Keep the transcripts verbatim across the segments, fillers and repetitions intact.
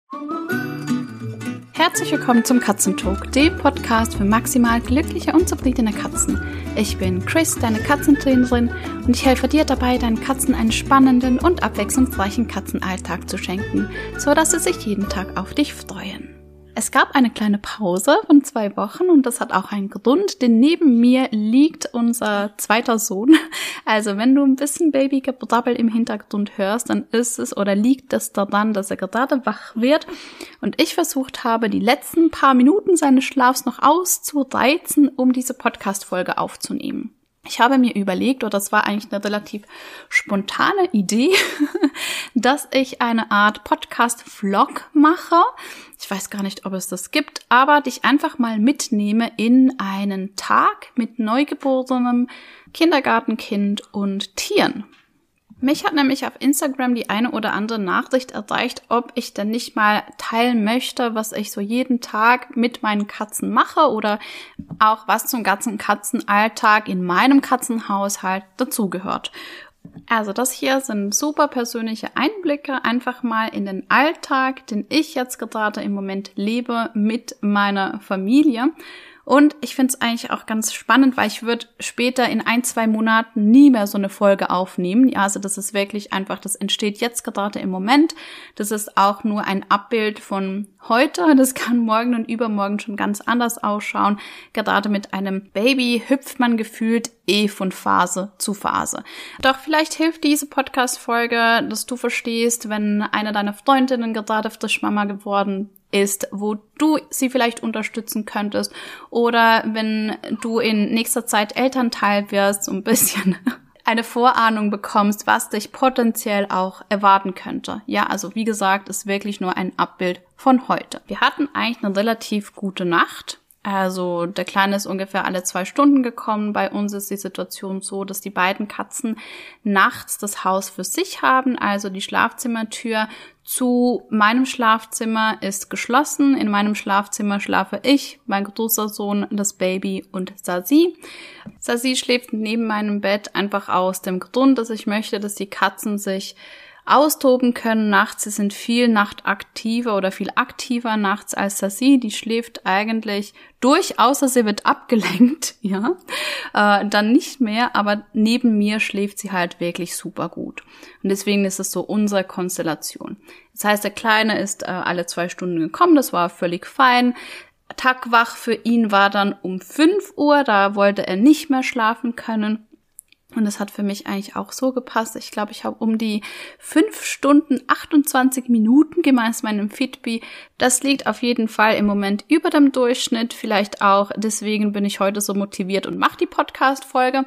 Herzlich willkommen zum Katzentalk, dem Podcast für maximal glückliche und zufriedene Katzen. Ich bin Chris, deine Katzentrainerin, und ich helfe dir dabei, deinen Katzen einen spannenden und abwechslungsreichen Katzenalltag zu schenken, sodass sie sich jeden Tag auf dich freuen. Es gab eine kleine Pause von zwei Wochen und das hat auch einen Grund, denn neben mir liegt unser zweiter Sohn. Also wenn du ein bisschen Babygebrabbel im Hintergrund hörst, dann ist es oder liegt es daran, dass er gerade wach wird und ich versucht habe, die letzten paar Minuten seines Schlafs noch auszureizen, um diese Podcast-Folge aufzunehmen. Ich habe mir überlegt, oder das war eigentlich eine relativ spontane Idee, dass ich eine Art Podcast-Vlog mache. Ich weiß gar nicht, ob es das gibt, aber dich einfach mal mitnehme in einen Tag mit neugeborenem Kindergartenkind und Tieren. Mich hat nämlich auf Instagram die eine oder andere Nachricht erreicht, ob ich denn nicht mal teilen möchte, was ich so jeden Tag mit meinen Katzen mache oder auch was zum ganzen Katzenalltag in meinem Katzenhaushalt dazugehört. Also das hier sind super persönliche Einblicke einfach mal in den Alltag, den ich jetzt gerade im Moment lebe mit meiner Familie. Und ich finde es eigentlich auch ganz spannend, weil ich würde später in ein, zwei Monaten nie mehr so eine Folge aufnehmen. Ja, also das ist wirklich einfach, das entsteht jetzt gerade im Moment. Das ist auch nur ein Abbild von heute. Das kann morgen und übermorgen schon ganz anders ausschauen. Gerade mit einem Baby hüpft man gefühlt eh von Phase zu Phase. Doch vielleicht hilft diese Podcast-Folge, dass du verstehst, wenn eine deiner Freundinnen gerade frisch Mama geworden ist, wo du sie vielleicht unterstützen könntest, oder wenn du in nächster Zeit Elternteil wirst, so ein bisschen eine Vorahnung bekommst, was dich potenziell auch erwarten könnte. Ja, also wie gesagt, ist wirklich nur ein Abbild von heute. Wir hatten eigentlich eine relativ gute Nacht. Also der Kleine ist ungefähr alle zwei Stunden gekommen. Bei uns ist die Situation so, dass die beiden Katzen nachts das Haus für sich haben. Also die Schlafzimmertür zu meinem Schlafzimmer ist geschlossen. In meinem Schlafzimmer schlafe ich, mein großer Sohn, das Baby und Sasi. Sasi schläft neben meinem Bett einfach aus dem Grund, dass ich möchte, dass die Katzen sich austoben können nachts. Sie sind viel nachtaktiver oder viel aktiver nachts als Sasi. Die schläft eigentlich durch, außer sie wird abgelenkt, ja, äh, dann nicht mehr, aber neben mir schläft sie halt wirklich super gut. Und deswegen ist es so unsere Konstellation. Das heißt, der Kleine ist äh, alle zwei Stunden gekommen, das war völlig fein. Tagwach für ihn war dann um fünf Uhr, da wollte er nicht mehr schlafen können. Und das hat für mich eigentlich auch so gepasst. Ich glaube, ich habe um die fünf Stunden achtundzwanzig Minuten gemeint meinem Fitbit. Das liegt auf jeden Fall im Moment über dem Durchschnitt. Vielleicht auch deswegen bin ich heute so motiviert und mache die Podcast-Folge.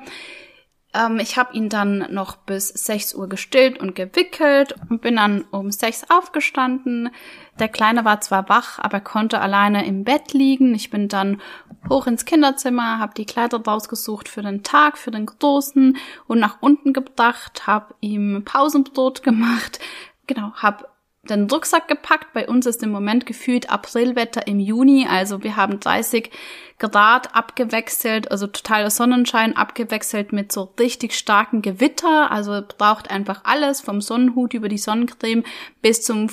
Ähm, ich habe ihn dann noch bis sechs Uhr gestillt und gewickelt und bin dann um sechs aufgestanden. Der Kleine war zwar wach, aber konnte alleine im Bett liegen. Ich bin dann hoch ins Kinderzimmer, habe die Kleider rausgesucht für den Tag, für den Großen und nach unten gebracht, habe ihm Pausenbrot gemacht. Genau, habe den Rucksack gepackt. Bei uns ist im Moment gefühlt Aprilwetter im Juni, also wir haben dreißig Grad abgewechselt, also totaler Sonnenschein abgewechselt mit so richtig starken Gewitter, also braucht einfach alles, vom Sonnenhut über die Sonnencreme bis zum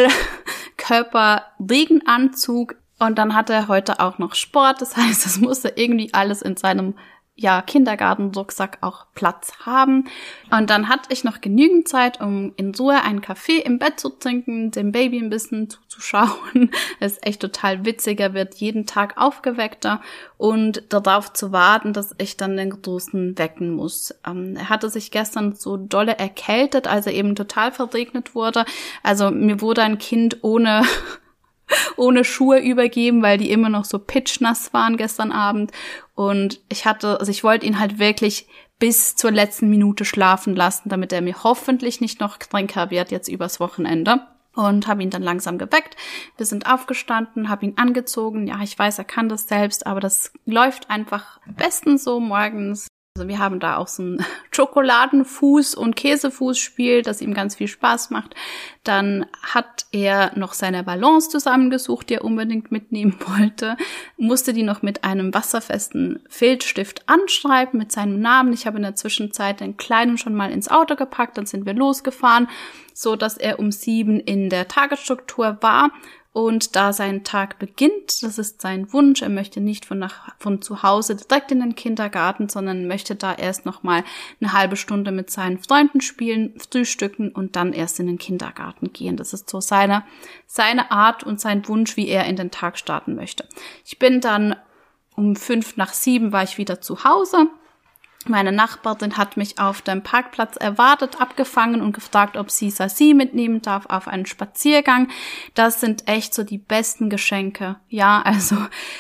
Vollkörper-Regenanzug. Und dann hat er heute auch noch Sport, das heißt, es musste irgendwie alles in seinem ja, Kindergartenrucksack auch Platz haben. Und dann hatte ich noch genügend Zeit, um in Ruhe einen Kaffee im Bett zu trinken, dem Baby ein bisschen zuzuschauen. Das ist echt total witzig, er wird jeden Tag aufgeweckter und darauf zu warten, dass ich dann den Großen wecken muss. Ähm, er hatte sich gestern so dolle erkältet, als er eben total verregnet wurde. Also mir wurde ein Kind ohne ohne Schuhe übergeben, weil die immer noch so pitschnass waren gestern Abend. Und ich hatte, also ich wollte ihn halt wirklich bis zur letzten Minute schlafen lassen, damit er mir hoffentlich nicht noch kränker wird jetzt übers Wochenende. Und habe ihn dann langsam geweckt. Wir sind aufgestanden, habe ihn angezogen. Ja, ich weiß, er kann das selbst, aber das läuft einfach bestens so morgens. Also wir haben da auch so ein Schokoladenfuß- und Käsefußspiel, das ihm ganz viel Spaß macht. Dann hat er noch seine Ballons zusammengesucht, die er unbedingt mitnehmen wollte. Musste die noch mit einem wasserfesten Filzstift anschreiben mit seinem Namen. Ich habe in der Zwischenzeit den Kleinen schon mal ins Auto gepackt, dann sind wir losgefahren, so dass er um sieben in der Tagesstruktur war. Und da sein Tag beginnt, das ist sein Wunsch, er möchte nicht von, nach, von zu Hause direkt in den Kindergarten, sondern möchte da erst noch mal eine halbe Stunde mit seinen Freunden spielen, frühstücken und dann erst in den Kindergarten gehen. Das ist so seine, seine Art und sein Wunsch, wie er in den Tag starten möchte. Ich bin dann um fünf nach sieben war ich wieder zu Hause. Meine Nachbarin hat mich auf dem Parkplatz erwartet, abgefangen und gefragt, ob sie Sassi mitnehmen darf auf einen Spaziergang. Das sind echt so die besten Geschenke. Ja, also,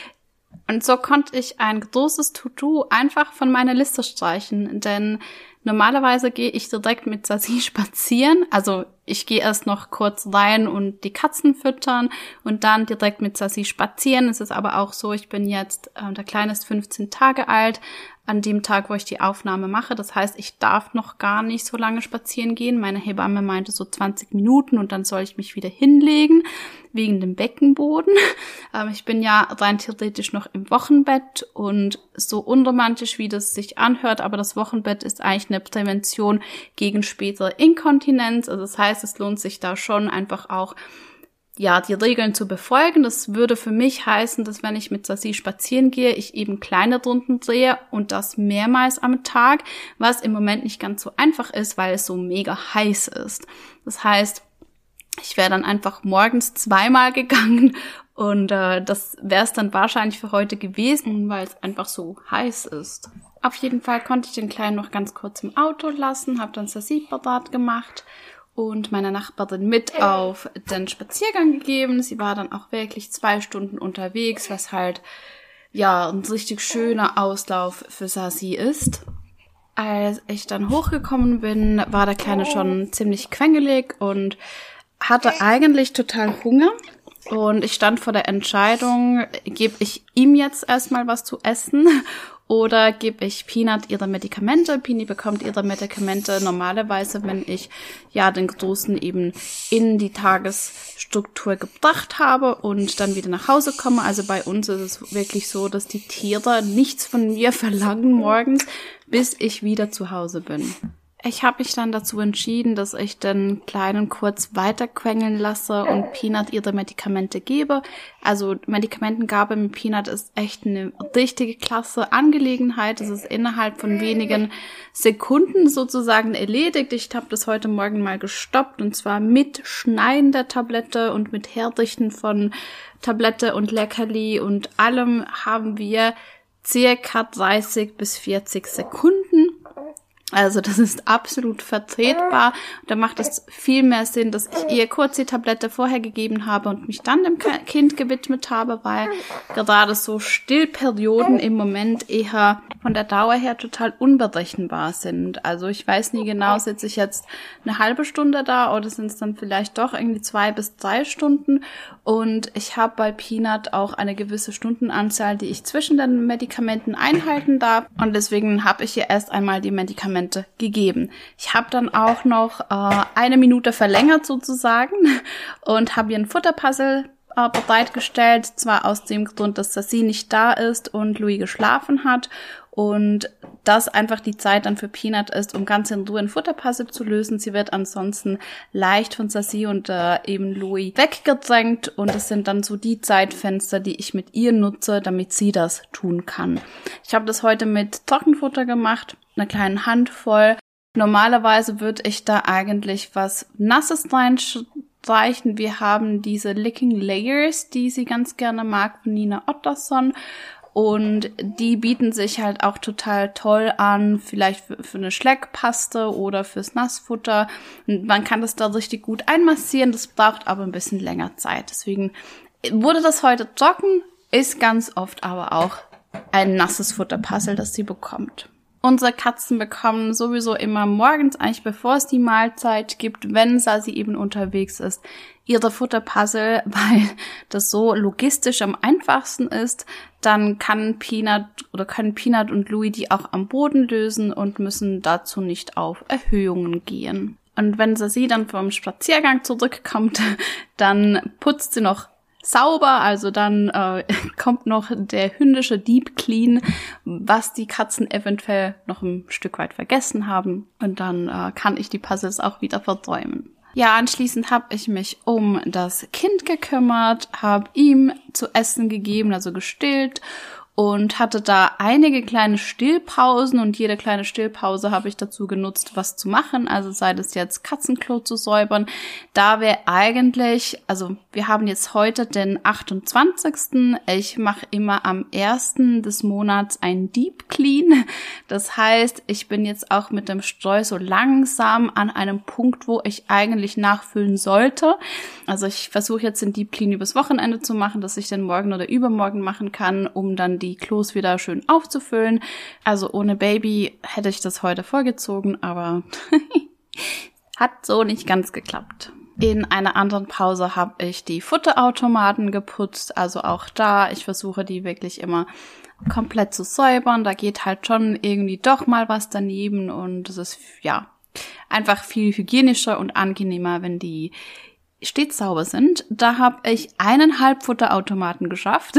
und so konnte ich ein großes To-Do einfach von meiner Liste streichen, denn normalerweise gehe ich direkt mit Sassi spazieren. Also ich gehe erst noch kurz rein und die Katzen füttern und dann direkt mit Sassi spazieren. Es ist aber auch so, ich bin jetzt, äh, der Kleine ist fünfzehn Tage alt, an dem Tag, wo ich die Aufnahme mache. Das heißt, ich darf noch gar nicht so lange spazieren gehen. Meine Hebamme meinte so zwanzig Minuten und dann soll ich mich wieder hinlegen, wegen dem Beckenboden. Ähm, ich bin ja rein theoretisch noch im Wochenbett und so unromantisch, wie das sich anhört, aber das Wochenbett ist eigentlich eine Prävention gegen spätere Inkontinenz. Also das heißt, es lohnt sich da schon einfach auch, ja, die Regeln zu befolgen. Das würde für mich heißen, dass wenn ich mit Sassi spazieren gehe, ich eben kleine Runden drehe und das mehrmals am Tag, was im Moment nicht ganz so einfach ist, weil es so mega heiß ist. Das heißt, ich wäre dann einfach morgens zweimal gegangen und äh, das wäre es dann wahrscheinlich für heute gewesen, weil es einfach so heiß ist. Auf jeden Fall konnte ich den Kleinen noch ganz kurz im Auto lassen, habe dann Sassi parat gemacht und meiner Nachbarin mit auf den Spaziergang gegeben. Sie war dann auch wirklich zwei Stunden unterwegs, was halt ja ein richtig schöner Auslauf für Sassi ist. Als ich dann hochgekommen bin, war der Kleine schon ziemlich quengelig und hatte eigentlich total Hunger. Und ich stand vor der Entscheidung, gebe ich ihm jetzt erstmal was zu essen oder gebe ich Peanut ihre Medikamente. Pini bekommt ihre Medikamente normalerweise, wenn ich ja den Großen eben in die Tagesstruktur gebracht habe und dann wieder nach Hause komme. Also bei uns ist es wirklich so, dass die Tiere nichts von mir verlangen morgens, bis ich wieder zu Hause bin. Ich habe mich dann dazu entschieden, dass ich den Kleinen kurz weiterquengeln lasse und Peanut ihre Medikamente gebe. Also Medikamentengabe mit Peanut ist echt eine richtige klasse Angelegenheit. Es ist innerhalb von wenigen Sekunden sozusagen erledigt. Ich habe das heute Morgen mal gestoppt und zwar mit Schneiden der Tablette und mit Herrichten von Tablette und Leckerli und allem haben wir circa dreißig bis vierzig Sekunden. Also das ist absolut vertretbar. Da macht es viel mehr Sinn, dass ich ihr kurz die Tablette vorher gegeben habe und mich dann dem Kind gewidmet habe, weil gerade so Stillperioden im Moment eher von der Dauer her total unberechenbar sind. Also ich weiß nie genau, sitze ich jetzt eine halbe Stunde da oder sind es dann vielleicht doch irgendwie zwei bis drei Stunden. Und ich habe bei Peanut auch eine gewisse Stundenanzahl, die ich zwischen den Medikamenten einhalten darf. Und deswegen habe ich ihr erst einmal die Medikamente gegeben. Ich habe dann auch noch äh, eine Minute verlängert sozusagen und habe ihr ein Futterpuzzle äh, bereitgestellt, zwar aus dem Grund, dass Sassi nicht da ist und Louis geschlafen hat und das einfach die Zeit dann für Peanut ist, um ganz in Ruhe ein Futterpuzzle zu lösen. Sie wird ansonsten leicht von Sassi und äh, eben Louis weggedrängt und es sind dann so die Zeitfenster, die ich mit ihr nutze, damit sie das tun kann. Ich habe das heute mit Trockenfutter gemacht, einer kleinen Handvoll. Normalerweise würde ich da eigentlich was Nasses reinstreichen. Wir haben diese Licking Layers, die sie ganz gerne mag, von Nina Otterson. Und die bieten sich halt auch total toll an, vielleicht für, für eine Schleckpaste oder fürs Nassfutter. Und man kann das da richtig gut einmassieren, das braucht aber ein bisschen länger Zeit. Deswegen wurde das heute trocken, ist ganz oft aber auch ein nasses Futterpuzzle, das sie bekommt. Unsere Katzen bekommen sowieso immer morgens, eigentlich bevor es die Mahlzeit gibt, wenn Sassi eben unterwegs ist, ihre Futterpuzzle, weil das so logistisch am einfachsten ist. Dann kann Peanut oder können Peanut und Louis die auch am Boden lösen und müssen dazu nicht auf Erhöhungen gehen. Und wenn Sassi dann vom Spaziergang zurückkommt, dann putzt sie noch sauber, also dann äh, kommt noch der hündische Deep Clean, was die Katzen eventuell noch ein Stück weit vergessen haben. Und dann äh, kann ich die Puzzles auch wieder versäumen. Ja, anschließend habe ich mich um das Kind gekümmert, habe ihm zu essen gegeben, also gestillt, und hatte da einige kleine Stillpausen, und jede kleine Stillpause habe ich dazu genutzt, was zu machen, also sei das jetzt Katzenklo zu säubern. Da wäre eigentlich, also wir haben jetzt heute den achtundzwanzigsten Ich mache immer am ersten des Monats ein Deep Clean. Das heißt, ich bin jetzt auch mit dem Streu so langsam an einem Punkt, wo ich eigentlich nachfüllen sollte. Also ich versuche jetzt den Deep Clean übers Wochenende zu machen, dass ich den morgen oder übermorgen machen kann, um dann die Klos wieder schön aufzufüllen. Also ohne Baby hätte ich das heute vorgezogen, aber hat so nicht ganz geklappt. In einer anderen Pause habe ich die Futterautomaten geputzt, also auch da, ich versuche die wirklich immer komplett zu säubern. Da geht halt schon irgendwie doch mal was daneben, und es ist ja einfach viel hygienischer und angenehmer, wenn die stets sauber sind. Da habe ich eineinhalb Futterautomaten geschafft.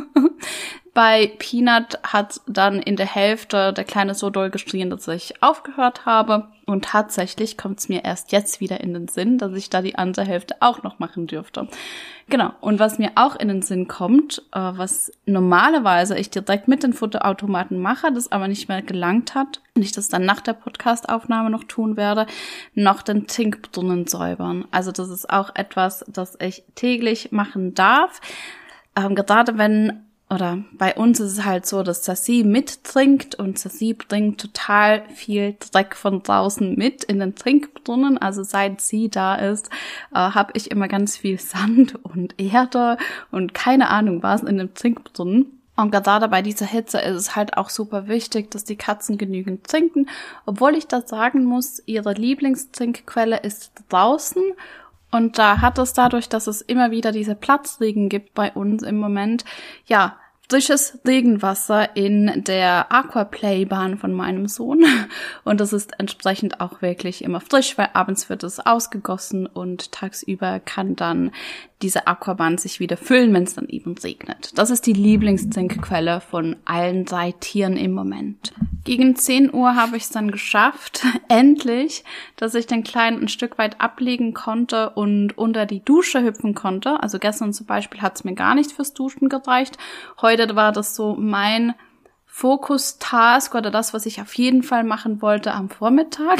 Bei Peanut hat dann in der Hälfte der Kleine so doll geschrien, dass ich aufgehört habe. Und tatsächlich kommt es mir erst jetzt wieder in den Sinn, dass ich da die andere Hälfte auch noch machen dürfte. Genau. Und was mir auch in den Sinn kommt, äh, was normalerweise ich direkt mit den Futterautomaten mache, das aber nicht mehr gelangt hat, und ich das dann nach der Podcast-Aufnahme noch tun werde, noch den Trinkbrunnen säubern. Also das ist auch etwas, das ich täglich machen darf. Ähm, gerade wenn Oder bei uns ist es halt so, dass Sassi mittrinkt, und Sassi bringt total viel Dreck von draußen mit in den Trinkbrunnen. Also seit sie da ist, äh, habe ich immer ganz viel Sand und Erde und keine Ahnung was in dem Trinkbrunnen. Und gerade bei dieser Hitze ist es halt auch super wichtig, dass die Katzen genügend trinken. Obwohl ich da sagen muss, ihre Lieblingstrinkquelle ist draußen. Und da hat es dadurch, dass es immer wieder diese Platzregen gibt bei uns im Moment, ja, frisches Regenwasser in der Aquaplay-Bahn von meinem Sohn. Und das ist entsprechend auch wirklich immer frisch, weil abends wird es ausgegossen und tagsüber kann dann diese Aquabahn sich wieder füllen, wenn es dann eben regnet. Das ist die Lieblingstrinkquelle von allen drei Tieren im Moment. Gegen zehn Uhr habe ich es dann geschafft, endlich, dass ich den Kleinen ein Stück weit ablegen konnte und unter die Dusche hüpfen konnte. Also gestern zum Beispiel hat es mir gar nicht fürs Duschen gereicht. Heute war das so mein Fokus-Task oder das, was ich auf jeden Fall machen wollte am Vormittag.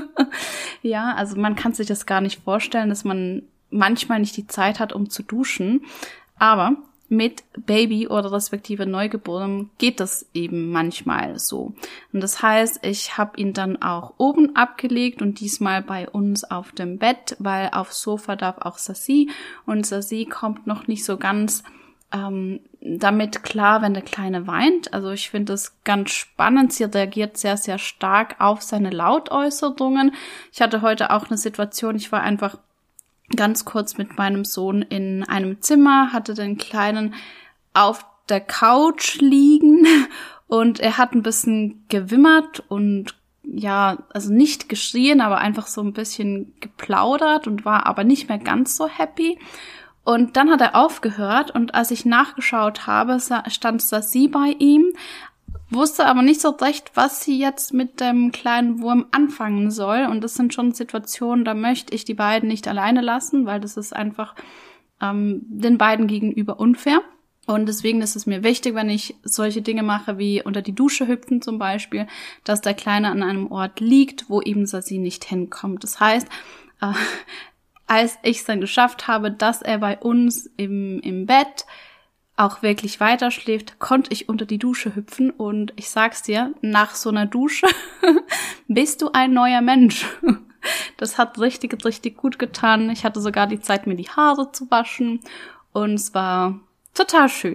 Ja, also man kann sich das gar nicht vorstellen, dass man manchmal nicht die Zeit hat, um zu duschen. Aber mit Baby oder respektive Neugeborenem geht das eben manchmal so. Und das heißt, ich habe ihn dann auch oben abgelegt und diesmal bei uns auf dem Bett, weil aufs Sofa darf auch Sassi, und Sassi kommt noch nicht so ganz ähm, damit klar, wenn der Kleine weint. Also ich finde das ganz spannend. Sie reagiert sehr, sehr stark auf seine Lautäußerungen. Ich hatte heute auch eine Situation, ich war einfach ganz kurz mit meinem Sohn in einem Zimmer, hatte den Kleinen auf der Couch liegen und er hat ein bisschen gewimmert und ja, also nicht geschrien, aber einfach so ein bisschen geplaudert und war aber nicht mehr ganz so happy. Und dann hat er aufgehört, und als ich nachgeschaut habe, stand Sassi bei ihm, wusste aber nicht so recht, was sie jetzt mit dem kleinen Wurm anfangen soll. Und das sind schon Situationen, da möchte ich die beiden nicht alleine lassen, weil das ist einfach ähm, den beiden gegenüber unfair. Und deswegen ist es mir wichtig, wenn ich solche Dinge mache, wie unter die Dusche hüpfen zum Beispiel, dass der Kleine an einem Ort liegt, wo eben Sassi nicht hinkommt. Das heißt, äh, als ich es dann geschafft habe, dass er bei uns im, im Bett auch wirklich weiter schläft, konnte ich unter die Dusche hüpfen, und ich sag's dir, nach so einer Dusche bist du ein neuer Mensch. Das hat richtig, richtig gut getan. Ich hatte sogar die Zeit, mir die Haare zu waschen, und es war total schön.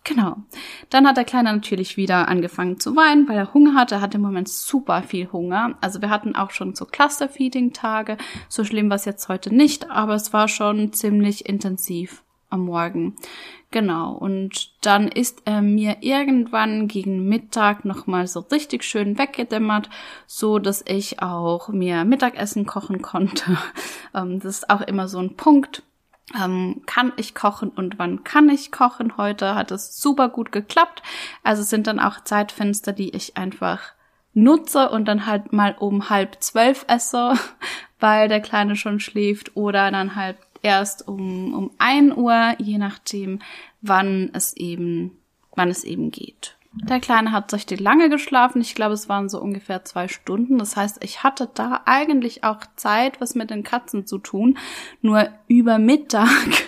Genau. Dann hat der Kleine natürlich wieder angefangen zu weinen, weil er Hunger hatte. Er hatte im Moment super viel Hunger. Also wir hatten auch schon so Cluster-Feeding-Tage. So schlimm war es jetzt heute nicht, aber es war schon ziemlich intensiv am Morgen. Genau. Und dann ist er mir irgendwann gegen Mittag nochmal so richtig schön weggedämmert, so dass ich auch mir Mittagessen kochen konnte. Das ist auch immer so ein Punkt. Ähm, kann ich kochen und wann kann ich kochen? Heute hat es super gut geklappt. Also es sind dann auch Zeitfenster, die ich einfach nutze und dann halt mal um halb zwölf esse, weil der Kleine schon schläft, oder dann halt erst um um ein Uhr, je nachdem, wann es eben wann es eben geht. Der Kleine hat richtig lange geschlafen. Ich glaube, es waren so ungefähr zwei Stunden. Das heißt, ich hatte da eigentlich auch Zeit, was mit den Katzen zu tun. Nur über Mittag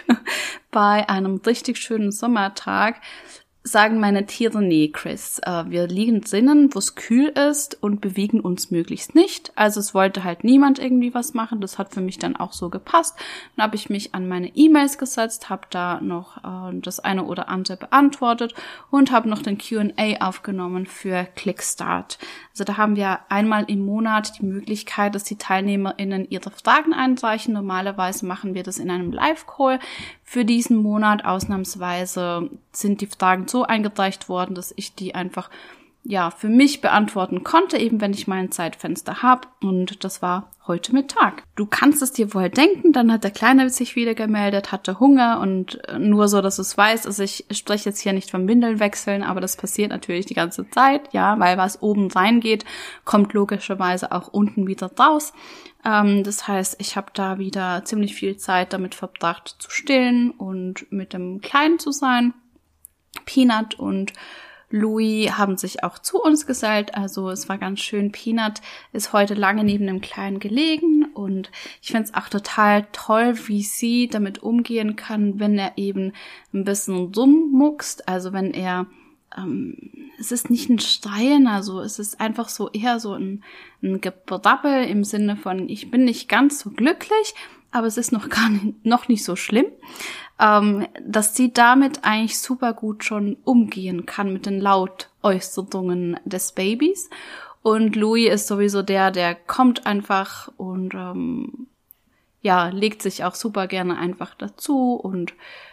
bei einem richtig schönen Sommertag sagen meine Tiere, nee, Chris, äh, wir liegen drinnen, wo es kühl ist und bewegen uns möglichst nicht. Also es wollte halt niemand irgendwie was machen. Das hat für mich dann auch so gepasst. Dann habe ich mich an meine E-Mails gesetzt, habe da noch äh, das eine oder andere beantwortet und habe noch den Q and A aufgenommen für Clickstart. Also da haben wir einmal im Monat die Möglichkeit, dass die TeilnehmerInnen ihre Fragen einreichen. Normalerweise machen wir das in einem Live-Call. Für diesen Monat ausnahmsweise sind die Fragen so eingereicht worden, dass ich die einfach ja für mich beantworten konnte, eben wenn ich mal ein Zeitfenster habe. Und das war heute Mittag. Du kannst es dir wohl denken, dann hat der Kleine sich wieder gemeldet, hatte Hunger, und nur so, dass du es weißt, also ich spreche jetzt hier nicht vom Windeln wechseln, aber das passiert natürlich die ganze Zeit, ja, weil was oben reingeht, kommt logischerweise auch unten wieder raus. Ähm, das heißt, ich habe da wieder ziemlich viel Zeit damit verbracht zu stillen und mit dem Kleinen zu sein. Peanut und Louis haben sich auch zu uns gesellt, also es war ganz schön. Peanut ist heute lange neben dem Kleinen gelegen und ich finde es auch total toll, wie sie damit umgehen kann, wenn er eben ein bisschen rummuckst, also wenn er, ähm, es ist nicht ein Schreien, also es ist einfach so eher so ein, ein Gebrabbel im Sinne von, ich bin nicht ganz so glücklich, aber es ist noch gar nicht, noch nicht so schlimm. Ähm, dass sie damit eigentlich super gut schon umgehen kann mit den Lautäußerungen des Babys. Und Louis ist sowieso der, der kommt einfach und ähm, ja, legt sich auch super gerne einfach dazu und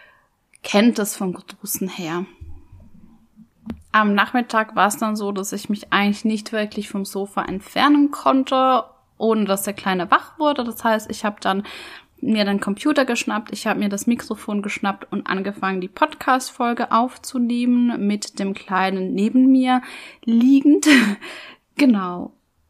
kennt das vom Großen her. Am Nachmittag war es dann so, dass ich mich eigentlich nicht wirklich vom Sofa entfernen konnte, ohne dass der Kleine wach wurde. Das heißt, ich habe dann mir den Computer geschnappt, ich habe mir das Mikrofon geschnappt und angefangen, die Podcast-Folge aufzunehmen mit dem Kleinen neben mir liegend. Genau.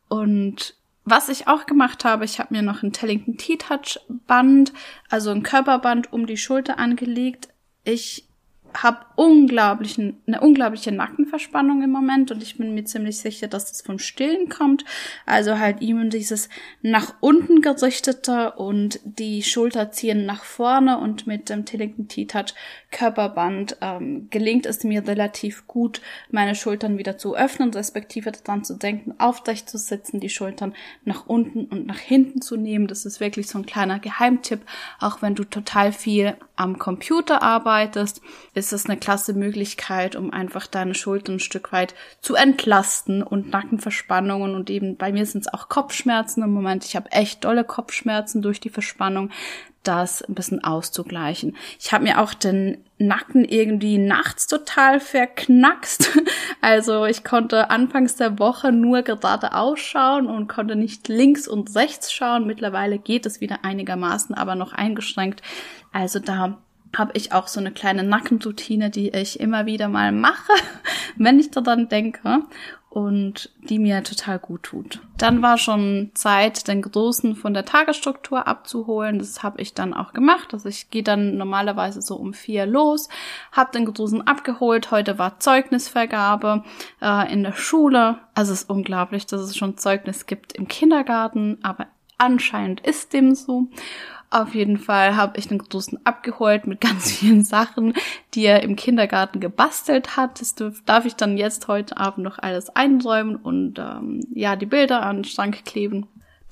Und was ich auch gemacht habe, ich habe mir noch ein Tellington T-Touch-Band, also ein Körperband um die Schulter angelegt. Ich habe unglaublichen, eine unglaubliche Nackenverspannung im Moment und ich bin mir ziemlich sicher, dass das vom Stillen kommt. Also halt eben dieses nach unten gerichtete und die Schulter ziehen nach vorne, und mit dem Tellington T-Touch Körperband ähm, gelingt es mir relativ gut, meine Schultern wieder zu öffnen, respektive daran zu denken, aufrecht zu sitzen, die Schultern nach unten und nach hinten zu nehmen. Das ist wirklich so ein kleiner Geheimtipp, auch wenn du total viel am Computer arbeitest, ist es eine klasse Möglichkeit, um einfach deine Schultern ein Stück weit zu entlasten und Nackenverspannungen, und eben bei mir sind es auch Kopfschmerzen im Moment. Ich habe echt dolle Kopfschmerzen durch die Verspannung, das ein bisschen auszugleichen. Ich habe mir auch den Nacken irgendwie nachts total verknackst. Also ich konnte anfangs der Woche nur gerade ausschauen und konnte nicht links und rechts schauen. Mittlerweile geht es wieder einigermaßen, aber noch eingeschränkt. Also da habe ich auch so eine kleine Nackenroutine, die ich immer wieder mal mache, wenn ich daran denke, und die mir total gut tut. Dann war schon Zeit, den Großen von der Tagesstruktur abzuholen. Das habe ich dann auch gemacht. Also ich gehe dann normalerweise so um vier los, habe den Großen abgeholt. Heute war Zeugnisvergabe äh, in der Schule. Also es ist unglaublich, dass es schon Zeugnis gibt im Kindergarten, aber anscheinend ist dem so. Auf jeden Fall habe ich den Großen abgeholt mit ganz vielen Sachen, die er im Kindergarten gebastelt hat. Das darf ich dann jetzt heute Abend noch alles einräumen und ähm, ja, die Bilder an den Schrank kleben.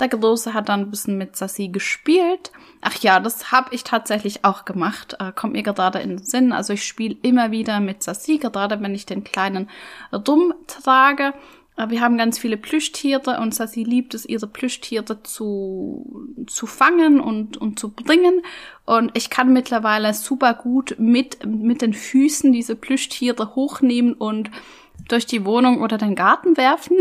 Der Große hat dann ein bisschen mit Sassy gespielt. Ach ja, das habe ich tatsächlich auch gemacht. Äh, kommt mir gerade in den Sinn. Also ich spiele immer wieder mit Sassy, gerade wenn ich den Kleinen rumtrage. Äh, wir haben ganz viele Plüschtiere und Sassy liebt es, ihre Plüschtiere zu, zu fangen und, und zu bringen. Und ich kann mittlerweile super gut mit, mit den Füßen diese Plüschtiere hochnehmen und durch die Wohnung oder den Garten werfen.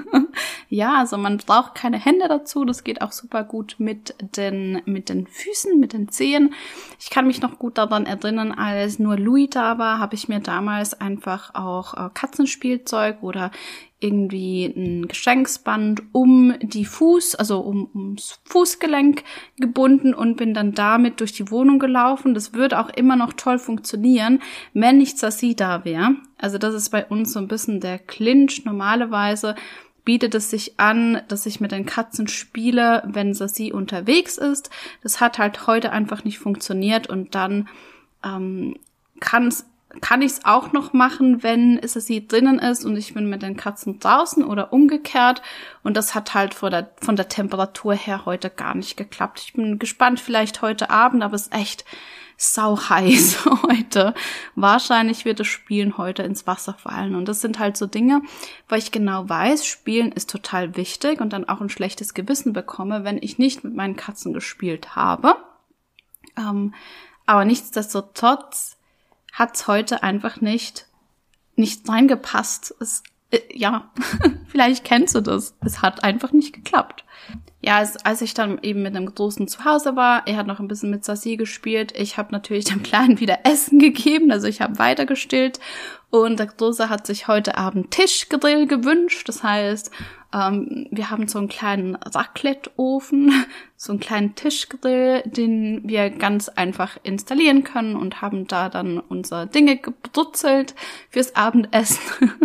Ja, also man braucht keine Hände dazu. Das geht auch super gut mit den, mit den Füßen, mit den Zehen. Ich kann mich noch gut daran erinnern, als nur Louis da war, habe ich mir damals einfach auch äh, Katzenspielzeug oder irgendwie ein Geschenksband um die Fuß, also um, ums Fußgelenk gebunden und bin dann damit durch die Wohnung gelaufen. Das würde auch immer noch toll funktionieren, wenn nicht Sassy da wäre. Also das ist bei uns so ein bisschen der Clinch. Normalerweise bietet es sich an, dass ich mit den Katzen spiele, wenn Sassy unterwegs ist. Das hat halt heute einfach nicht funktioniert und dann ähm, kann es kann ich es auch noch machen, wenn Sassy drinnen ist und ich bin mit den Katzen draußen oder umgekehrt. Und das hat halt von der, von der Temperatur her heute gar nicht geklappt. Ich bin gespannt, vielleicht heute Abend, aber es ist echt sau heiß heute. Wahrscheinlich wird das Spielen heute ins Wasser fallen. Und das sind halt so Dinge, weil ich genau weiß, Spielen ist total wichtig und dann auch ein schlechtes Gewissen bekomme, wenn ich nicht mit meinen Katzen gespielt habe. Ähm, aber nichtsdestotrotz hat's heute einfach nicht, nicht reingepasst. Es, äh, ja, vielleicht kennst du das. Es hat einfach nicht geklappt. Ja, als, als ich dann eben mit dem Großen zu Hause war, er hat noch ein bisschen mit Sassy gespielt. Ich habe natürlich dem Kleinen wieder Essen gegeben, also ich habe weiter gestillt. Und der Große hat sich heute Abend Tischgrill gewünscht. Das heißt, ähm, wir haben so einen kleinen Raclette-Ofen, so einen kleinen Tischgrill, den wir ganz einfach installieren können und haben da dann unsere Dinge gebrutzelt fürs Abendessen.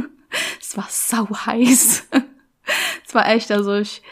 Es war sau heiß. Es war echt, also ich...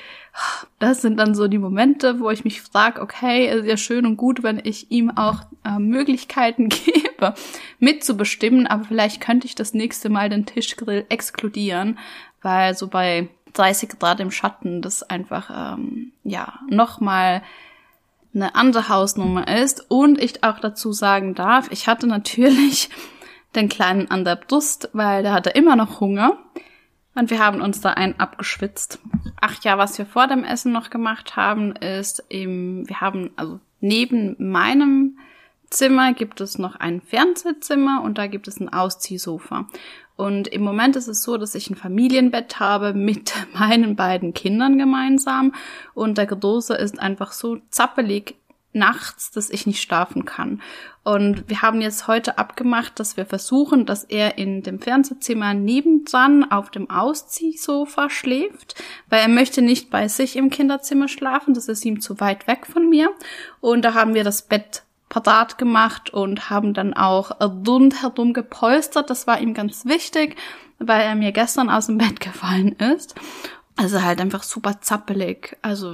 Das sind dann so die Momente, wo ich mich frage, okay, ist ja schön und gut, wenn ich ihm auch äh, Möglichkeiten gebe, mitzubestimmen, aber vielleicht könnte ich das nächste Mal den Tischgrill exkludieren, weil so bei dreißig Grad im Schatten das einfach, ähm, ja, nochmal eine andere Hausnummer ist. Und ich auch dazu sagen darf, ich hatte natürlich den Kleinen an der Brust, weil der hatte immer noch Hunger. Und wir haben uns da einen abgeschwitzt. Ach ja, was wir vor dem Essen noch gemacht haben, ist eben, wir haben, also neben meinem Zimmer gibt es noch ein Fernsehzimmer und da gibt es ein Ausziehsofa. Und im Moment ist es so, dass ich ein Familienbett habe mit meinen beiden Kindern gemeinsam und der Große ist einfach so zappelig nachts, dass ich nicht schlafen kann. Und wir haben jetzt heute abgemacht, dass wir versuchen, dass er in dem Fernsehzimmer nebendran auf dem Ausziehsofa schläft, weil er möchte nicht bei sich im Kinderzimmer schlafen, das ist ihm zu weit weg von mir. Und da haben wir das Bett parat gemacht und haben dann auch rundherum gepolstert. Das war ihm ganz wichtig, weil er mir gestern aus dem Bett gefallen ist. Also halt einfach super zappelig. Also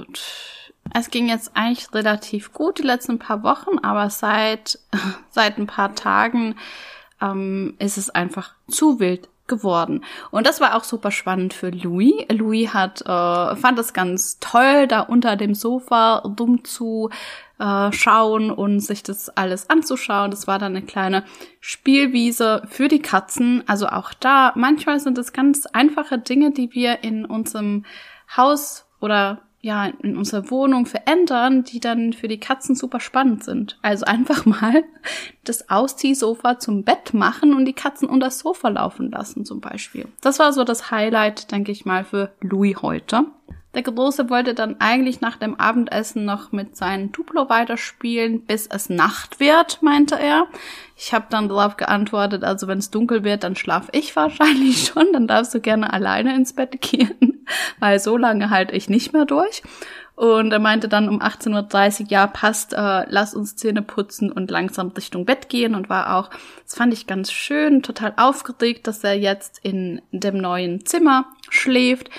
es ging jetzt eigentlich relativ gut die letzten paar Wochen, aber seit seit ein paar Tagen ähm, ist es einfach zu wild geworden. Und das war auch super spannend für Louis. Louis hat äh, fand es ganz toll, da unter dem Sofa dumm zu äh, schauen und sich das alles anzuschauen. Das war dann eine kleine Spielwiese für die Katzen. Also auch da, manchmal sind es ganz einfache Dinge, die wir in unserem Haus oder ja, in unserer Wohnung verändern, die dann für die Katzen super spannend sind. Also einfach mal das Ausziehsofa zum Bett machen und die Katzen unter das Sofa laufen lassen zum Beispiel. Das war so das Highlight, denke ich mal, für Louis heute. Der Große wollte dann eigentlich nach dem Abendessen noch mit seinem Duplo weiterspielen, bis es Nacht wird, meinte er. Ich habe dann darauf geantwortet, also wenn es dunkel wird, dann schlafe ich wahrscheinlich schon, dann darfst du gerne alleine ins Bett gehen, weil so lange halte ich nicht mehr durch. Und er meinte dann um achtzehn Uhr dreißig, ja passt, äh, lass uns Zähne putzen und langsam Richtung Bett gehen und war auch, das fand ich ganz schön, total aufgeregt, dass er jetzt in dem neuen Zimmer schläft.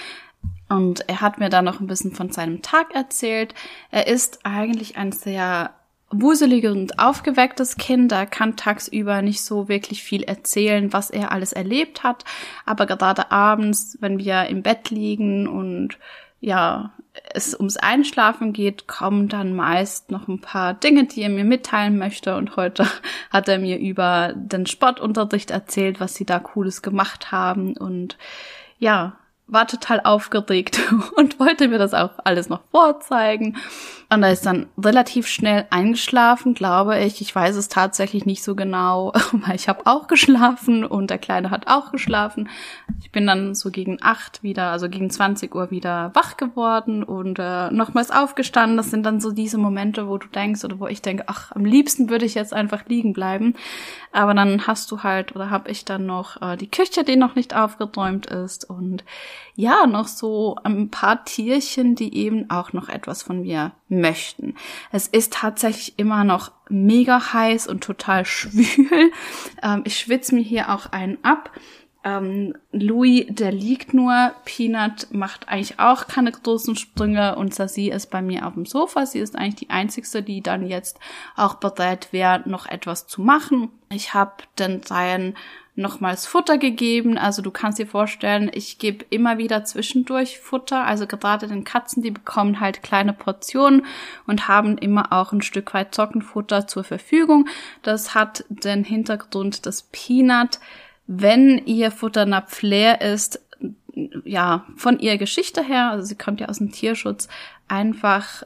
Und er hat mir dann noch ein bisschen von seinem Tag erzählt. Er ist eigentlich ein sehr wuseliges und aufgewecktes Kind. Er kann tagsüber nicht so wirklich viel erzählen, was er alles erlebt hat. Aber gerade abends, wenn wir im Bett liegen und ja, es ums Einschlafen geht, kommen dann meist noch ein paar Dinge, die er mir mitteilen möchte. Und heute hat er mir über den Sportunterricht erzählt, was sie da Cooles gemacht haben. Und ja, war total aufgeregt und wollte mir das auch alles noch vorzeigen. Und er ist dann relativ schnell eingeschlafen, glaube ich. Ich weiß es tatsächlich nicht so genau, weil ich habe auch geschlafen und der Kleine hat auch geschlafen. Ich bin dann so gegen acht wieder, also gegen zwanzig Uhr wieder wach geworden und äh, nochmals aufgestanden. Das sind dann so diese Momente, wo du denkst oder wo ich denke, ach, am liebsten würde ich jetzt einfach liegen bleiben. Aber dann hast du halt, oder habe ich dann noch äh, die Küche, die noch nicht aufgeräumt ist und ja, noch so ein paar Tierchen, die eben auch noch etwas von mir möchten. Es ist tatsächlich immer noch mega heiß und total schwül. Ähm, ich schwitze mir hier auch einen ab. Ähm, Louis, der liegt nur. Peanut macht eigentlich auch keine großen Sprünge und Sassy ist bei mir auf dem Sofa. Sie ist eigentlich die einzigste, die dann jetzt auch bereit wäre, noch etwas zu machen. Ich habe den Dreien nochmals Futter gegeben. Also du kannst dir vorstellen, ich gebe immer wieder zwischendurch Futter. Also gerade den Katzen, die bekommen halt kleine Portionen und haben immer auch ein Stück weit Trockenfutter zur Verfügung. Das hat den Hintergrund, dass Peanut, wenn ihr Futternapf leer ist, ja, von ihrer Geschichte her, also sie kommt ja aus dem Tierschutz, einfach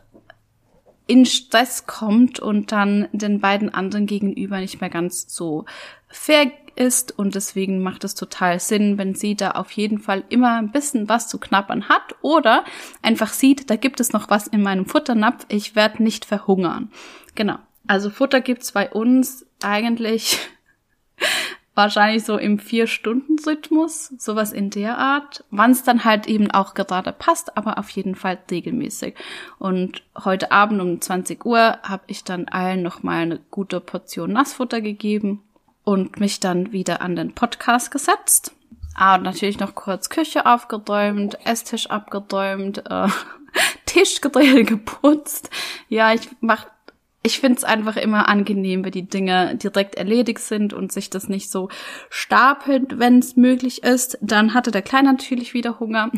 in Stress kommt und dann den beiden anderen gegenüber nicht mehr ganz so fair ist und deswegen macht es total Sinn, wenn sie da auf jeden Fall immer ein bisschen was zu knabbern hat oder einfach sieht, da gibt es noch was in meinem Futternapf, ich werde nicht verhungern. Genau, also Futter gibt's bei uns eigentlich wahrscheinlich so im Vier-Stunden-Rhythmus, sowas in der Art, wann es dann halt eben auch gerade passt, aber auf jeden Fall regelmäßig. Und heute Abend um zwanzig Uhr habe ich dann allen nochmal eine gute Portion Nassfutter gegeben und mich dann wieder an den Podcast gesetzt. Ah, und natürlich noch kurz Küche aufgeräumt, Esstisch abgeräumt, äh, Tischgedrehe geputzt. Ja, ich mach Ich finde es einfach immer angenehm, wenn die Dinge direkt erledigt sind und sich das nicht so stapelt, wenn es möglich ist. Dann hatte der Kleine natürlich wieder Hunger.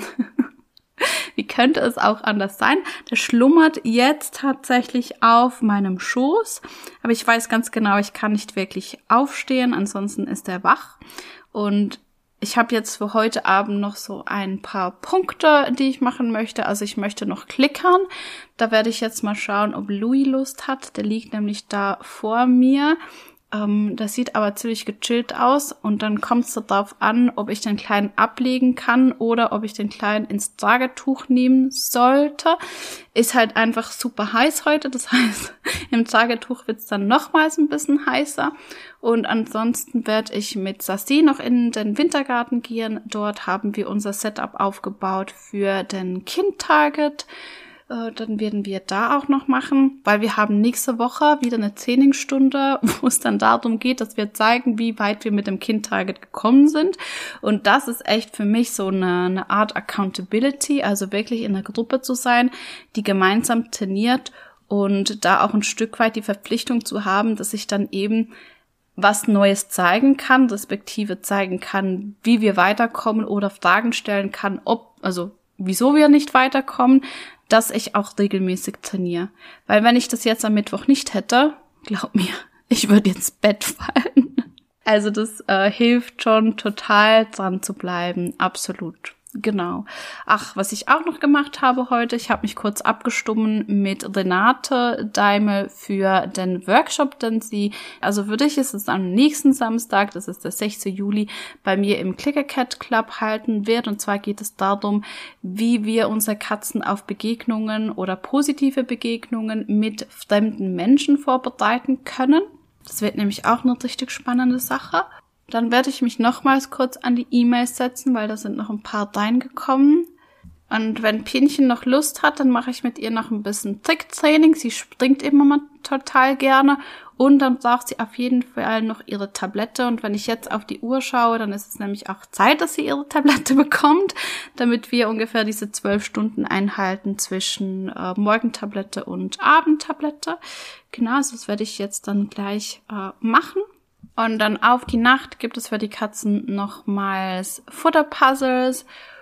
Wie könnte es auch anders sein? Der schlummert jetzt tatsächlich auf meinem Schoß. Aber ich weiß ganz genau, ich kann nicht wirklich aufstehen, ansonsten ist er wach. Und ich habe jetzt für heute Abend noch so ein paar Punkte, die ich machen möchte. Also ich möchte noch klickern. Da werde ich jetzt mal schauen, ob Louis Lust hat. Der liegt nämlich da vor mir. Ähm, das sieht aber ziemlich gechillt aus. Und dann kommt es darauf an, ob ich den Kleinen ablegen kann oder ob ich den Kleinen ins Tragetuch nehmen sollte. Ist halt einfach super heiß heute. Das heißt, im Tragetuch wird es dann nochmals ein bisschen heißer. Und ansonsten werde ich mit Sassy noch in den Wintergarten gehen. Dort haben wir unser Setup aufgebaut für den Kind-Target. Äh, dann werden wir da auch noch machen, weil wir haben nächste Woche wieder eine Trainingsstunde, wo es dann darum geht, dass wir zeigen, wie weit wir mit dem Kind-Target gekommen sind. Und das ist echt für mich so eine, eine Art Accountability, also wirklich in einer Gruppe zu sein, die gemeinsam trainiert und da auch ein Stück weit die Verpflichtung zu haben, dass ich dann eben was Neues zeigen kann, respektive zeigen kann, wie wir weiterkommen oder Fragen stellen kann, ob, also wieso wir nicht weiterkommen, dass ich auch regelmäßig trainiere. Weil wenn ich das jetzt am Mittwoch nicht hätte, glaub mir, ich würde ins Bett fallen. Also das äh, hilft schon total dran zu bleiben, absolut. Genau. Ach, was ich auch noch gemacht habe heute, ich habe mich kurz abgestimmt mit Renate Daimel für den Workshop, den sie, also für dich ist es am nächsten Samstag, das ist der sechzehnten Juli, bei mir im Clicker Cat Club halten wird. Und zwar geht es darum, wie wir unsere Katzen auf Begegnungen oder positive Begegnungen mit fremden Menschen vorbereiten können. Das wird nämlich auch eine richtig spannende Sache. Dann werde ich mich nochmals kurz an die E-Mails setzen, weil da sind noch ein paar reingekommen. Und wenn Pinchen noch Lust hat, dann mache ich mit ihr noch ein bisschen Tricktraining. Sie springt immer mal total gerne. Und dann braucht sie auf jeden Fall noch ihre Tablette. Und wenn ich jetzt auf die Uhr schaue, dann ist es nämlich auch Zeit, dass sie ihre Tablette bekommt, damit wir ungefähr diese zwölf Stunden einhalten zwischen äh, Morgentablette und Abendtablette. Genau, also das werde ich jetzt dann gleich äh, machen. Und dann auf die Nacht gibt es für die Katzen nochmals Futterpuzzles.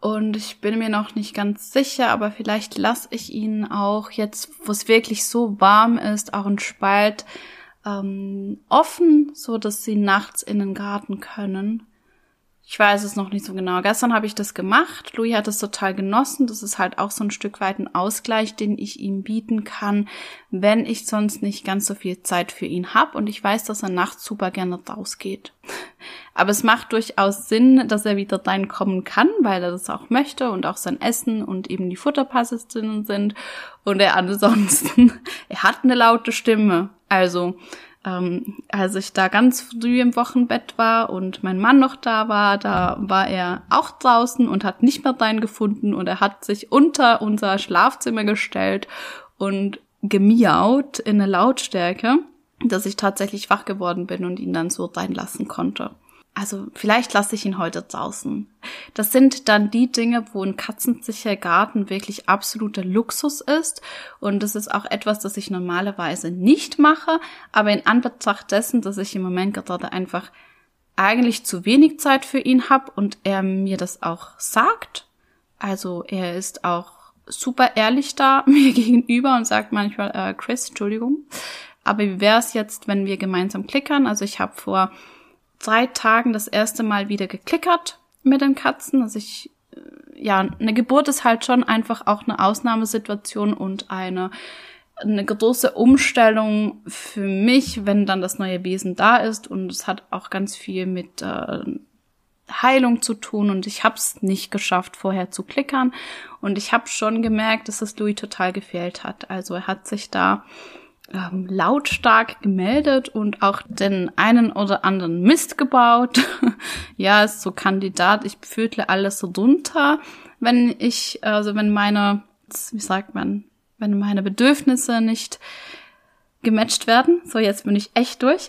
Und ich bin mir noch nicht ganz sicher, aber vielleicht lasse ich ihnen auch jetzt, wo es wirklich so warm ist, auch einen Spalt ähm, offen, so dass sie nachts in den Garten können. Ich weiß es noch nicht so genau. Gestern habe ich das gemacht. Louis hat es total genossen. Das ist halt auch so ein Stück weit ein Ausgleich, den ich ihm bieten kann, wenn ich sonst nicht ganz so viel Zeit für ihn habe. Und ich weiß, dass er nachts super gerne rausgeht. Aber es macht durchaus Sinn, dass er wieder reinkommen kann, weil er das auch möchte und auch sein Essen und eben die Futterpässe drin sind. Und er ansonsten, er hat eine laute Stimme. Also, Ähm, als ich da ganz früh im Wochenbett war und mein Mann noch da war, da war er auch draußen und hat nicht mehr reingefunden und er hat sich unter unser Schlafzimmer gestellt und gemiaut in eine Lautstärke, dass ich tatsächlich wach geworden bin und ihn dann so reinlassen konnte. Also vielleicht lasse ich ihn heute draußen. Das sind dann die Dinge, wo ein katzensicherer Garten wirklich absoluter Luxus ist. Und das ist auch etwas, das ich normalerweise nicht mache. Aber in Anbetracht dessen, dass ich im Moment gerade einfach eigentlich zu wenig Zeit für ihn habe und er mir das auch sagt. Also er ist auch super ehrlich da mir gegenüber und sagt manchmal, äh, Chris, Entschuldigung. Aber wie wäre es jetzt, wenn wir gemeinsam klickern? Also ich habe vor drei Tagen das erste Mal wieder geklickert mit den Katzen. Also ich, ja, eine Geburt ist halt schon einfach auch eine Ausnahmesituation und eine, eine große Umstellung für mich, wenn dann das neue Wesen da ist. Und es hat auch ganz viel mit äh, Heilung zu tun. Und ich habe es nicht geschafft, vorher zu klickern. Und ich habe schon gemerkt, dass es Louis total gefehlt hat. Also er hat sich da Ähm, lautstark gemeldet und auch den einen oder anderen Mist gebaut. Ja, ist so Kandidat, ich fühle alles so drunter, wenn ich, also wenn meine, wie sagt man, wenn meine Bedürfnisse nicht gematcht werden. So, jetzt bin ich echt durch.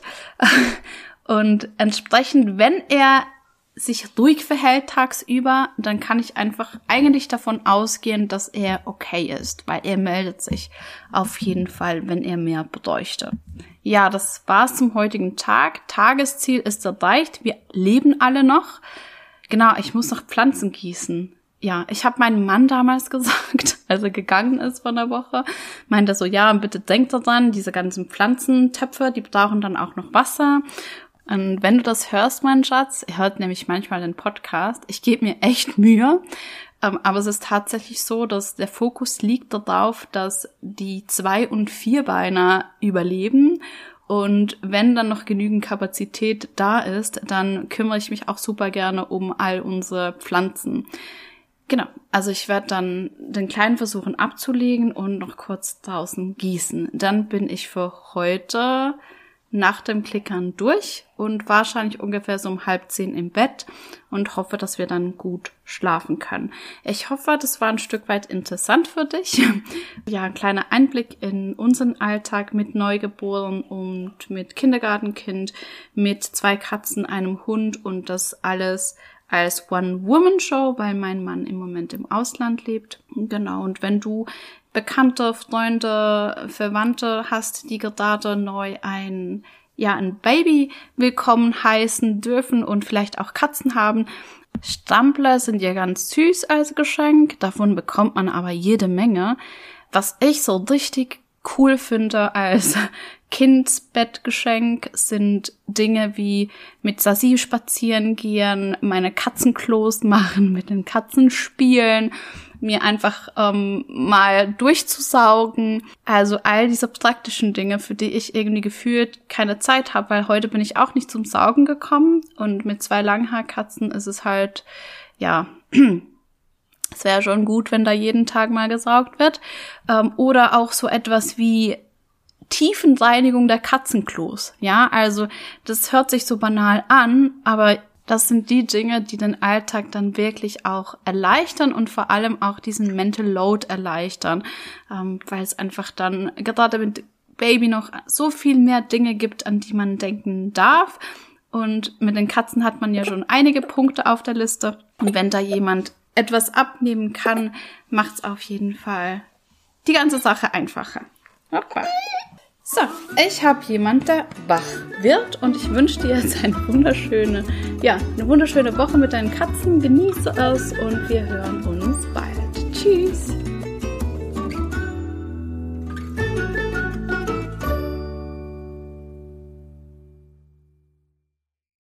Und entsprechend, wenn er sich ruhig verhält tagsüber, dann kann ich einfach eigentlich davon ausgehen, dass er okay ist, weil er meldet sich auf jeden Fall, wenn er mehr bräuchte. Ja, das war's zum heutigen Tag. Tagesziel ist erreicht. Wir leben alle noch. Genau, ich muss noch Pflanzen gießen. Ja, ich habe meinem Mann damals gesagt, als er gegangen ist vor einer Woche, meinte so, ja, bitte denkt daran, diese ganzen Pflanzentöpfe, die brauchen dann auch noch Wasser. Und wenn du das hörst, mein Schatz, er hört nämlich manchmal den Podcast, ich gebe mir echt Mühe, ähm, aber es ist tatsächlich so, dass der Fokus liegt darauf, dass die Zwei- und Vierbeiner überleben und wenn dann noch genügend Kapazität da ist, dann kümmere ich mich auch super gerne um all unsere Pflanzen. Genau, also ich werde dann den Kleinen versuchen abzulegen und noch kurz draußen gießen. Dann bin ich für heute nach dem Klickern durch und wahrscheinlich ungefähr so um halb zehn im Bett und hoffe, dass wir dann gut schlafen können. Ich hoffe, das war ein Stück weit interessant für dich. Ja, ein kleiner Einblick in unseren Alltag mit Neugeborenen und mit Kindergartenkind, mit zwei Katzen, einem Hund und das alles als One-Woman-Show, weil mein Mann im Moment im Ausland lebt. Genau, und wenn du Bekannte, Freunde, Verwandte hast, die gerade neu ein, ja, ein Baby willkommen heißen dürfen und vielleicht auch Katzen haben. Strampler sind ja ganz süß als Geschenk, davon bekommt man aber jede Menge. Was ich so richtig cool finde als Kindsbettgeschenk sind Dinge wie mit Sassi spazieren gehen, meine Katzenklos machen, mit den Katzen spielen, mir einfach ähm, mal durchzusaugen. Also all diese praktischen Dinge, für die ich irgendwie gefühlt keine Zeit habe, weil heute bin ich auch nicht zum Saugen gekommen und mit zwei Langhaarkatzen ist es halt, ja, es wäre schon gut, wenn da jeden Tag mal gesaugt wird. Ähm, oder auch so etwas wie Tiefenreinigung der Katzenklos. Ja, also das hört sich so banal an, aber das sind die Dinge, die den Alltag dann wirklich auch erleichtern und vor allem auch diesen Mental Load erleichtern, ähm, weil es einfach dann gerade mit Baby noch so viel mehr Dinge gibt, an die man denken darf. Und mit den Katzen hat man ja schon einige Punkte auf der Liste. Und wenn da jemand etwas abnehmen kann, macht's auf jeden Fall die ganze Sache einfacher. Okay. So, ich habe jemanden, der wach wird und ich wünsche dir jetzt eine wunderschöne, ja, eine wunderschöne Woche mit deinen Katzen. Genieße es und wir hören uns bald. Tschüss!